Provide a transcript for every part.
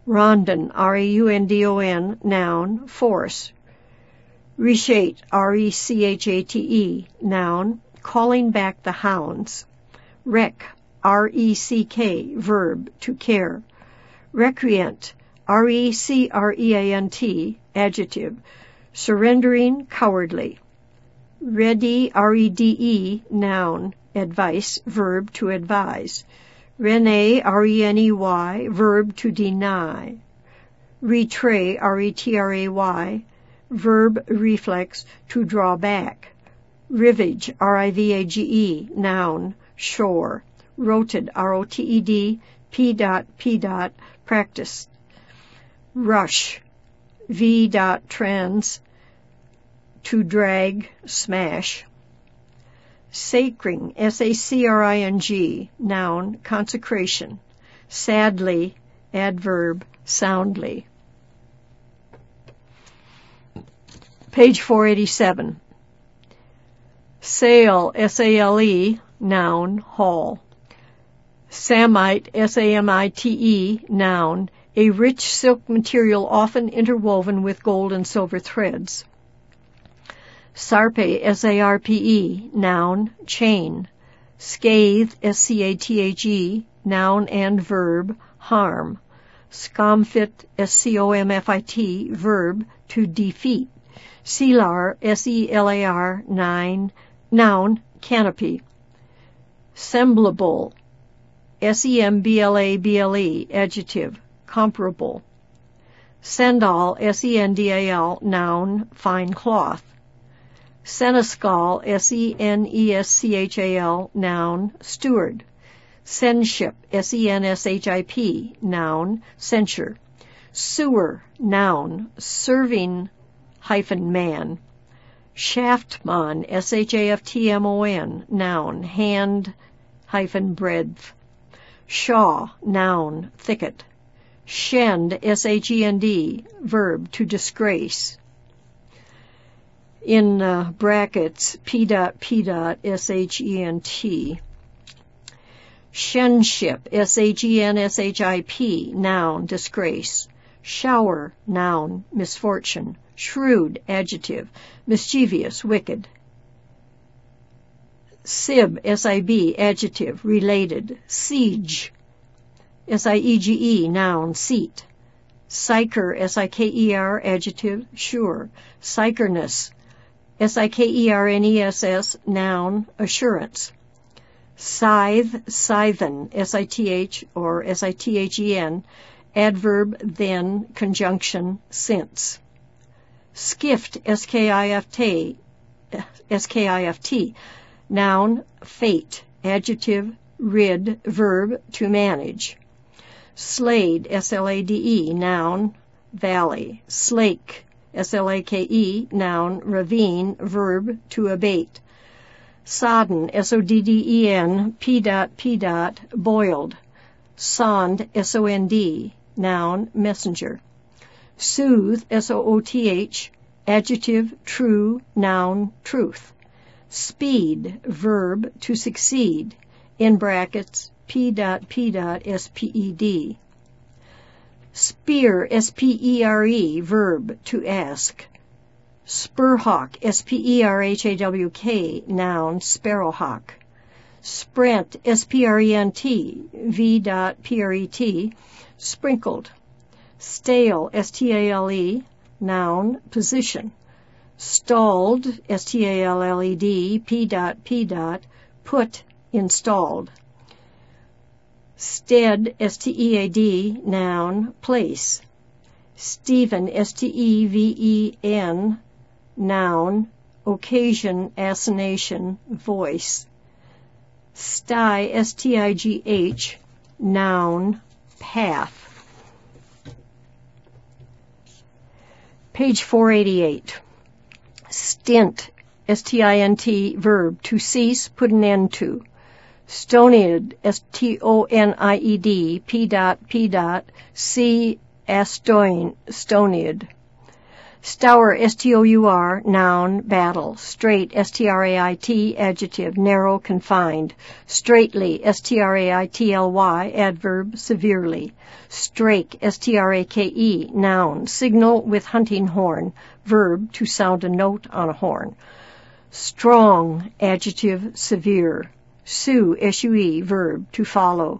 Raundon, R-A-U-N-D-O-N, noun, force. Rechate, R-E-C-H-A-T-E, noun, calling back the hounds. Rec, R-E-C-K, verb, to care. Recreant, R-E-C-R-E-A-N-T, adjective, surrendering, cowardly. Ready, R-E-D-E, noun, advice, verb, to advise. Renee, R-E-N-E-Y, verb, to deny. Retray, R-E-T-R-A-Y, verb, reflex, to draw back. Rivage, R-I-V-A-G-E, noun, shore. Roted, R-O-T-E-D, P. Practice. Rush, V.Trans, to drag, smash. Sacring, S-A-C-R-I-N-G, noun, consecration. Sadly, adverb, soundly. Page 487. Sail, S-A-L-E, noun, haul. Samite, S-A-M-I-T-E, noun, a rich silk material often interwoven with gold and silver threads. Sarpe, S-A-R-P-E, noun, chain. Scathe, S-C-A-T-H-E, noun and verb, harm. Scomfit, S-C-O-M-F-I-T, verb, to defeat. Selar, S-E-L-A-R, noun, canopy. Semblable, S-E-M-B-L-A-B-L-E, adjective, comparable. Sendal, S-E-N-D-A-L, noun, fine cloth. Seneschal, S-E-N-E-S-C-H-A-L, noun, steward. Senship, S-E-N-S-H-I-P, noun, censure. Sewer, noun, serving -man. Shaftmon, S-H-A-F-T-M-O-N, noun, hand-breadth. Shaw, noun, thicket. Shend, S-H-E-N-D, verb, to disgrace. In brackets, P.S-H-E-N-T. Shenship, S-H-E-N-S-H-I-P, noun, disgrace. Shower, noun, misfortune. Shrewd, adjective, mischievous, wicked. Sib, S-I-B, adjective, related. Siege, S-I-E-G-E, noun, seat. Siker, S-I-K-E-R, adjective, sure. Sikerness, S-I-K-E-R-N-E-S-S, noun, assurance. Scythe, scythen, S-I-T-H or S-I-T-H-E-N, adverb, then, conjunction, since. Skift, S-K-I-F-T, noun, fate, adjective, rid, verb, to manage. Slade, S-L-A-D-E, noun, valley. Slake, S-L-A-K-E, noun, ravine, verb, to abate. Sodden, S-O-D-D-E-N, P. Boiled. Sond, S-O-N-D, noun, messenger. Soothe, S-O-O-T-H, adjective, true, noun, truth. Speed, verb, to succeed, in brackets, P.S-P-E-D. Spear, S-P-E-R-E, verb, to ask. Spurhawk, S-P-E-R-H-A-W-K, noun, sparrowhawk. Sprint, S-P-R-E-N-T, V.P-R-E-T, sprinkled. Stale, S-T-A-L-E, noun, position. Stalled, S-T-A-L-L-E-D, P. Put, installed. Stead, S-T-E-A-D, noun, place. Stephen, S-T-E-V-E-N, noun, occasion, assignation, voice. Sty, S-T-I-G-H, noun, path. Page 488. Stint, S-T-I-N-T, verb, to cease, put an end to. Stonied, S-T-O-N-I-E-D, P. C. Stonied. Stour, S-T-O-U-R, noun, battle. Straight, S-T-R-A-I-T, adjective, narrow, confined. Straightly, S-T-R-A-I-T-L-Y, adverb, severely. Strake, S-T-R-A-K-E, noun, signal with hunting horn, verb, to sound a note on a horn. Strong, adjective, severe. Sue, S-U-E, verb, to follow.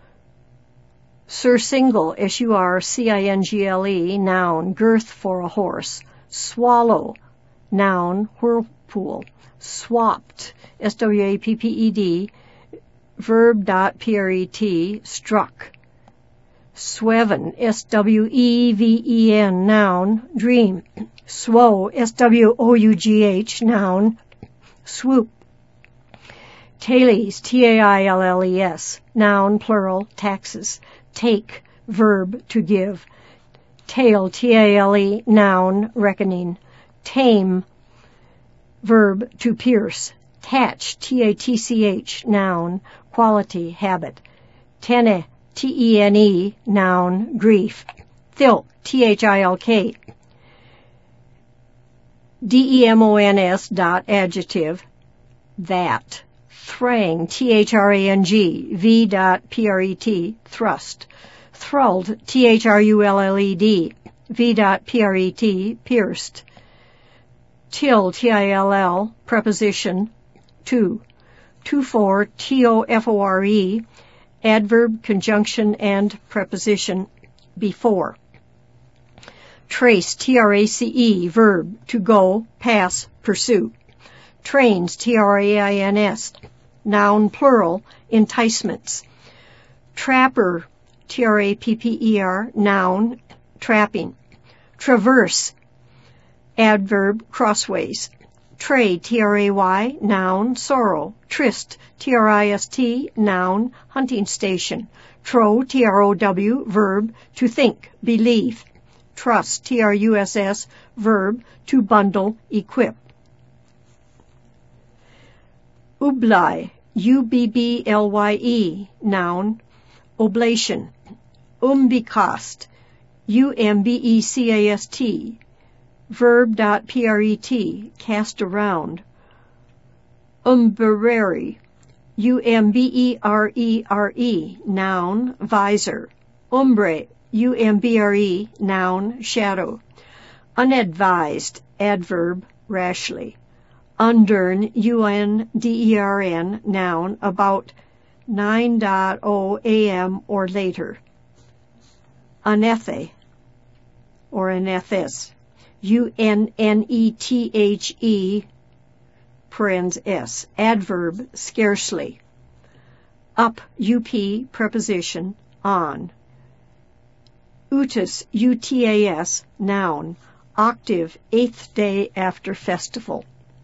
Surcingle, S-U-R-C-I-N-G-L-E, noun, girth for a horse. Swallow, noun, whirlpool. Swapped, S-W-A-P-P-E-D, verb dot P-R-E-T, struck. Sweven, S-W-E-V-E-N, noun, dream. Swow, S-W-O-U-G-H, noun, swoop. Tailles, T-A-I-L-L-E-S, noun, plural, taxes. Take, verb, to give. Tale, T-A-L-E, noun, reckoning. Tame, verb, to pierce. Tatch, T-A-T-C-H, noun, quality, habit. Tene, T-E-N-E, noun, grief. Thilk, T-H-I-L-K, D-E-M-O-N-S dot adjective, that. Thrang, T-H-R-A-N-G, V dot P-R-E-T, thrust. Thrulled, T-H-R-U-L-L-E-D, V dot P-R-E-T, pierced. Till, T-I-L-L, preposition, to. To for, T-O-F-O-R-E, adverb, conjunction, and preposition, before. Trace, T-R-A-C-E, verb, to go, pass, pursue. Trains, T-R-A-I-N-S, noun, plural, enticements. Trapper, T-R-A-P-P-E-R, noun, trapping. Traverse, adverb, crossways. Tray, T-R-A-Y, noun, sorrow. Tryst, T-R-I-S-T, noun, hunting station. Trow, T-R-O-W, verb, to think, believe. Truss, T-R-U-S-S, verb, to bundle, equip. Ubly, U-B-B-L-Y-E, noun, oblation. Umbecast, U-M-B-E-C-A-S-T, verb dot P-R-E-T, cast around. Umbrere, U-M-B-E-R-E-R-E, noun, visor. Umbre, U-M-B-R-E, noun, shadow. Unadvised, adverb, rashly. Undern, U-N-D-E-R-N, noun, about 9:00 a.m. or later. Unethe, or anethes, U-N-N-E-T-H-E, parens S, adverb, scarcely. Up, U-P, preposition, on. Utas, U-T-A-S, noun, octave, 8th day after festival.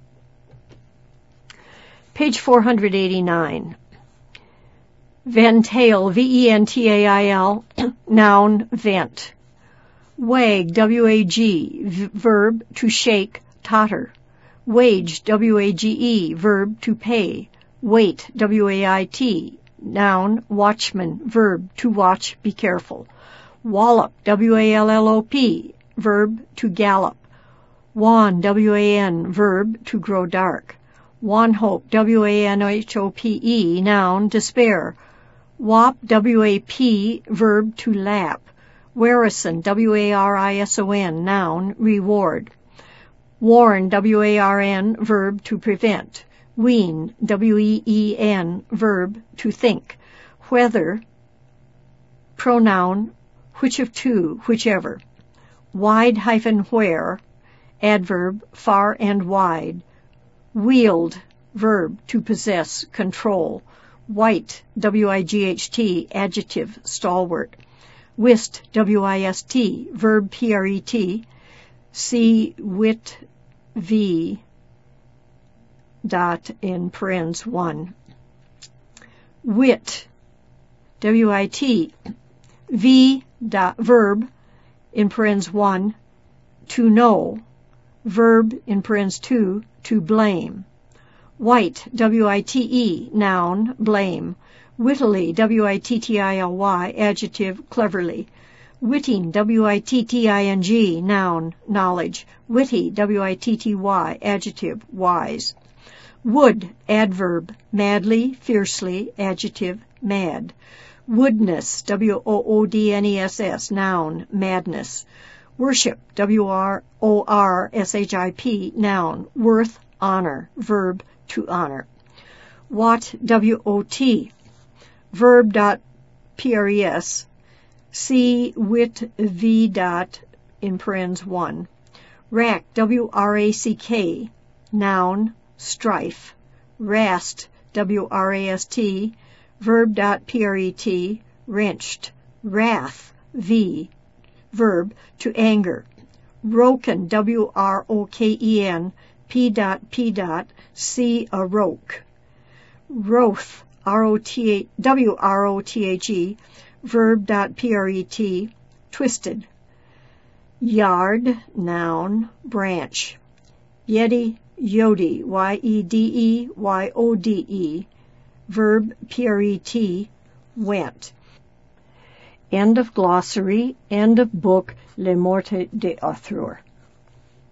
Page 489. Ventail, V-E-N-T-A-I-L, noun, vent. Wag, W-A-G, verb, to shake, totter. Wage, W-A-G-E, verb, to pay. Wait, W-A-I-T, noun, watchman, verb, to watch, be careful. Wallop, W-A-L-L-O-P, verb, to gallop. Wan, W-A-N, verb, to grow dark. Wanhope, W-A-N-H-O-P-E, noun, despair. Wap, W-A-P, verb, to lap. Warison, W-A-R-I-S-O-N, noun, reward. Warn, W-A-R-N, verb, to prevent. Ween, W-E-E-N, verb, to think. Whether, pronoun, which of two, whichever. Wide-where, adverb, far and wide. Wield, verb, to possess, control. White, W-I-G-H-T, adjective, stalwart. Whist, W-I-S-T, verb, P-R-E-T. See wit, V, dot in parens 1. Wit, W-I-T, V, dot, verb, in parens 1, to know. Verb, in parens 2, to blame. White, W-I-T-E, noun, blame. Wittily, W-I-T-T-I-L-Y, adjective, cleverly. Witting, W-I-T-T-I-N-G, noun, knowledge. Witty, W-I-T-T-Y, adjective, wise. Wood, adverb, madly, fiercely, adjective, mad. Woodness, W-O-O-D-N-E-S-S, noun, madness. Worship, W-R-O-R-S-H-I-P, noun, worth, honor, verb, to honor. Wot, W-O-T, verb dot P-R-E-S, C wit V dot in parens 1. Rack, W-R-A-C-K, noun, strife. Rast, W-R-A-S-T, verb dot P-R-E-T, wrenched. Wrath, V, verb, to anger. Roken, W-R-O-K-E-N, P dot P dot, C a roke. Wroth, W-R-O-T-H-E, verb dot P-R-E-T, twisted. Yard, noun, branch. Yeti, Yodi, Y-E-D-E-Y-O-D-E, verb P-R-E-T, went. End of glossary, end of book, Le Morte d'Arthur.